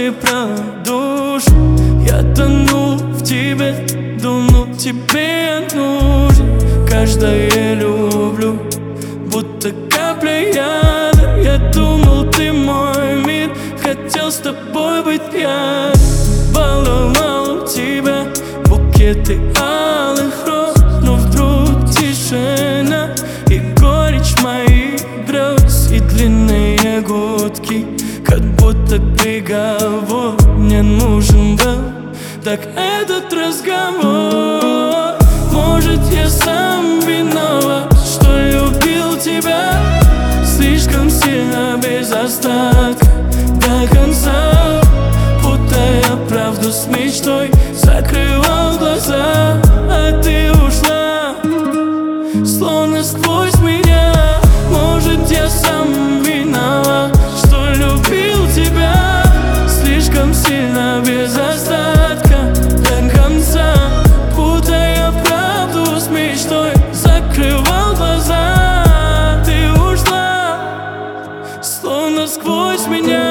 мысли про душу. Я тону в тебе, думал, тебе я нужен. Каждое люблю, будто капля яда. Я думал, ты мой мир, хотел с тобой быть я. Баловал тебя букеты алых роз, но вдруг тишина и горечь моих грез, и длинные гудки, как будто приговор мне нужен был. Так этот разговор, может, я сам виноват, что любил тебя слишком сильно, без остатка, до конца, путая правду с мечтой, закрывал глаза, а ты ушла, словно сквозь меня. Может, я сам виноват, что любил тебя слишком сильно, без остатка, до конца, путая правду с мечтой, закрывал глаза, ты ушла, словно сквозь меня.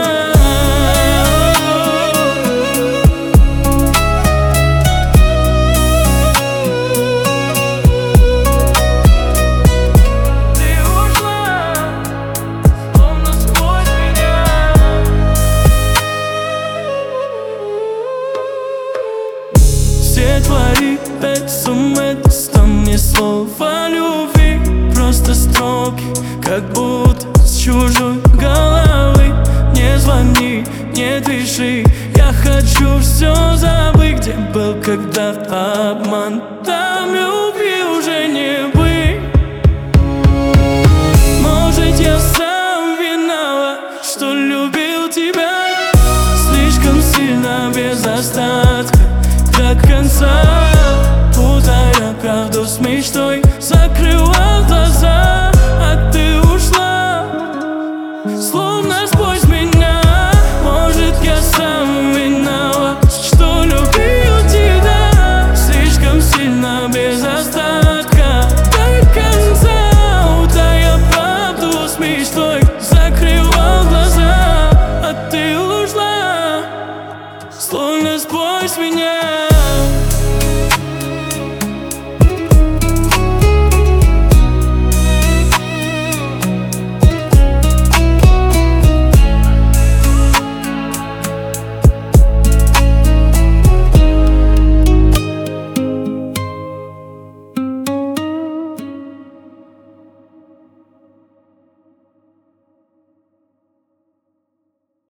Все твои смс, там не слова любви, просто строки, как будто с чужой головы. Не звони, не пиши, я хочу все забыть. Где был, когда обман, там любви уже не